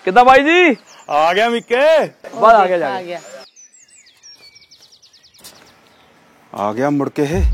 कितना भाई जी? आ गया मिक्के। बस आ गया आ गया मुड़ के है।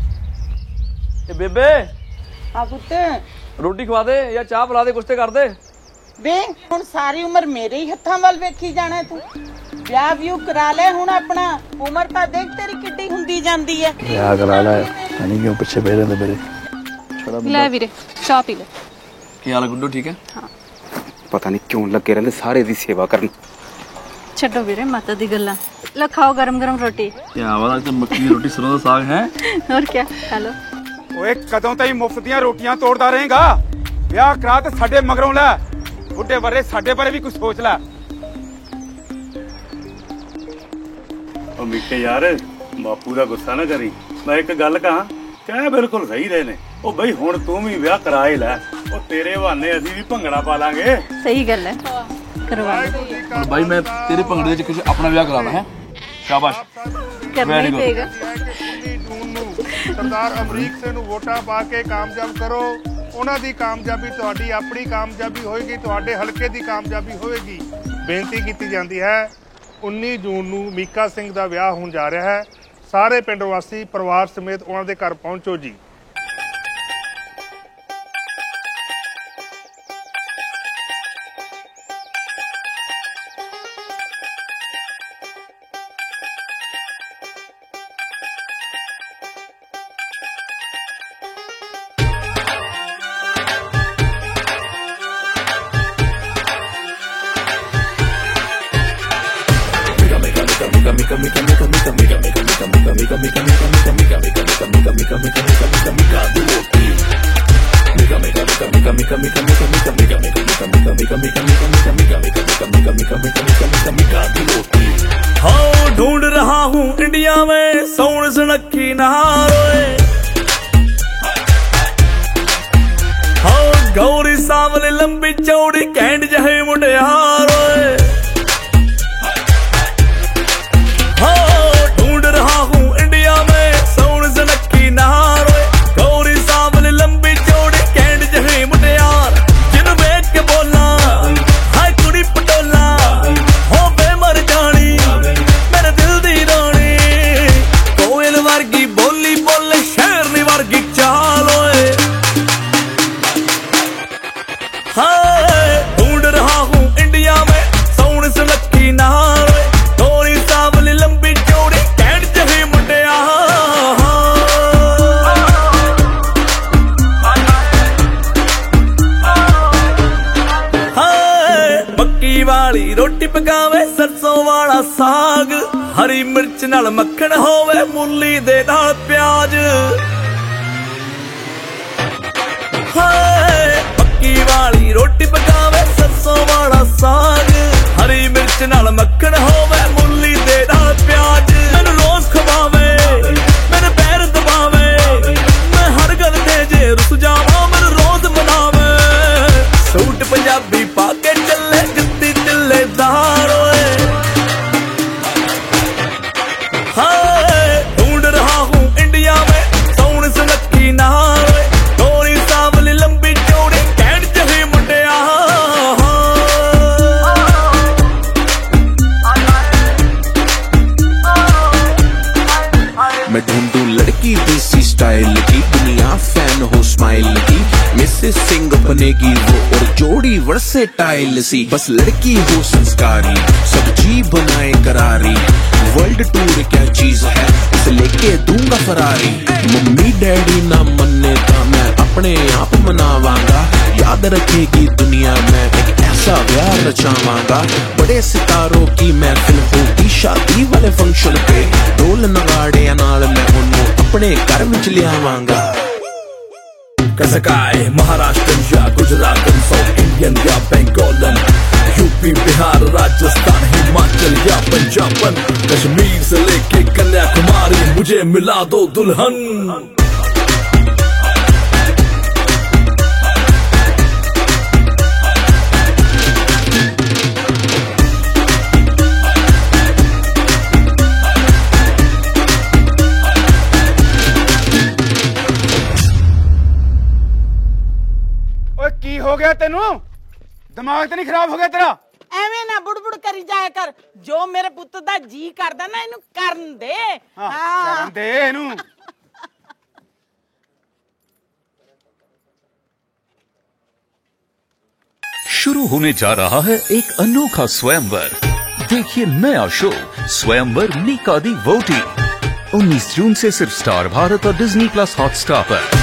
बेबे हाँ पुत्त रोटी खवा दे या चाह पिला दे, कुछ ते कर दे। बे हुण सारी उम्र मेरे ही हत्थां वल वेखी जाना तू। ब्याह व्यू करा ले हुण अपना, उम्र तां देख तेरी किड्डी हुंदी जांदी है। ब्याह करा ले, नहीं क्यों पीछे बैठे थे मेरे। ले वीरे चाह पी ले। की हाल गुड्डू, ठीक है? हाँ। पता नहीं क्यों लगे रहंदे सारे दी सेवा करन। छड्डो वीरे माता दी गल्लां, लो खाओ गरम गरम रोटी। क्या बात, आज तो मक्की की रोटी सरों दा साग है। और क्या, खा लो। ओए कदों ताईं मुफ्त दियां रोटियां तोड़दा रहेगा? ब्याह करा ते साडे मगरों लै, बुड्ढे बारे साडे बारे भी कुछ सोच लै। ओ मिक्के यार, बापू दा गुस्सा ना करी। मैं एक गल कहां, कह बिल्कुल सही रहे ने। ओ बई हुण तू भी ब्याह करा ही लै, ओ तेरे बहाने असीं भी भंगड़ा पा लांगे। सही गल है, करवा और भाई मैं तेरे भंगड़े च कुछ अपना ब्याह कराना है। शाबाश, करना ही पड़ेगा। सरदार अमरीक सिंह ਨੂੰ ਵੋਟਾਂ ਪਾ ਕੇ ਕਾਮਯਾਬ ਕਰੋ। ਉਹਨਾਂ ਦੀ ਕਾਮਯਾਬੀ ਤੁਹਾਡੀ ਆਪਣੀ ਕਾਮਯਾਬੀ ਹੋਏਗੀ, ਤੁਹਾਡੇ ਹਲਕੇ ਦੀ ਕਾਮਯਾਬੀ ਹੋਏਗੀ। ਬੇਨਤੀ ਕੀਤੀ ਜਾਂਦੀ ਹੈ 19 ਜੂਨ ਨੂੰ ਮੀਕਾ ਸਿੰਘ ਦਾ ਵਿਆਹ ਹੋਣ ਜਾ ਰਿਹਾ ਹੈ। ਸਾਰੇ ਪਿੰਡ ਵਾਸੀ ਪਰਿਵਾਰ ਸਮੇਤ ਉਹਨਾਂ ਦੇ ਘਰ ਪਹੁੰਚੋ ਜੀ। हाँ ढूंढ रहा हूँ इंडिया में सोन सुनक्खी नहारोए। हाँ गौरी सांवली लंबी चौड़ी कैंड जहे मुंडियारोए। हाँ ढूंढ रहा हूँ इंडिया में सोन सुनक्खी नहारोए। गौरी सांवली लंबी चौड़ी कैंड जहे मुंडियार, जिन वेख के बोला हाय कुड़ी पटोला हो बेमर जानी मेरे दिल दी रानी। कोयल वर्गी बोली बोले शेरनी वर्गी चाल ओए। हाँ ढूंढ रहा हूँ इंडिया में सोन सुनक्खी नहारोए। गौरी सांवली लंबी चौड़ी कैंड जही मुंडिया। मक्की वाली रोटी पकावे सरसों वाला साग, हरी मिर्च नाल मक्खन होवे मूली दे नाल प्याज। मक्की वाली रोटी पकावे सरसों वाला साग, हरी मिर्च नाल मक्खन होवे मूली दे नाल प्याज। मैनू रोज खवावे मेरे पैर दबावे, मैं हर गल ते जे रुस जावां मैनू रोज मनावे। सूट पंजाबी पाके चले जत्ती चिल्लेदार ओए। हाँ ढूंढ रहा हूँ इंडिया में सोन सुनक्खी नहारोए। गौरी सांवली लंबी चौड़ी कैंड जही मुंडिया। मैं ढूंढूं लड़की देसी स्टाइल की, दुनिया फैन हो स्माइल की। मिसेस सिंह बनेगी वो और जोड़ी वर्सेटाइल सी। बस लड़की हो संस्कारी, सब जी बनाए करारी। वर्ल्ड टूर क्या चीज है, उसे लेके दूंगा फरारी। मम्मी डैडी ना मन्ने तो मैं अपने आप मनावांगा। याद रखेगी दुनिया में एक ऐसा प्यार रचावांगा। बड़े सितारों की महफिल होगी शादी वाले फंक्शन पे। ढोल नगाड़े नाल मैं उन्हों अपने घर विच लियावांगा। कसकाय महाराष्ट्रन या गुजरातन, साउथ इंडियन या बंगालन, यूपी बिहार राजस्थान हिमाचल या पंजाबन, कश्मीर से लेके कन्याकुमारी मुझे मिला दो दुल्हन। ओए की हो गया तेनू? ਦਿਮਾਗ ਤਾਂ ਨਹੀਂ ਖਰਾਬ ਹੋ ਗਿਆ ਤੇਰਾ? ਐਵੇਂ ਨਾ ਬੁੜਬੁੜ ਕਰੀ ਜਾਇਆ ਕਰ। ਜੋ ਮੇਰੇ ਪੁੱਤ ਦਾ ਜੀ ਕਰਦਾ ਨਾ ਇਹਨੂੰ ਕਰਨ ਦੇ। ਹਾਂ ਕਰਨ ਦੇ ਇਹਨੂੰ। शुरू होने जा रहा है एक अनोखा स्वयंवर। देखिए नया शो स्वयंवर मीका दी वोटी 19 जून से सिर्फ स्टार भारत और डिज्नी प्लस हॉटस्टार पर।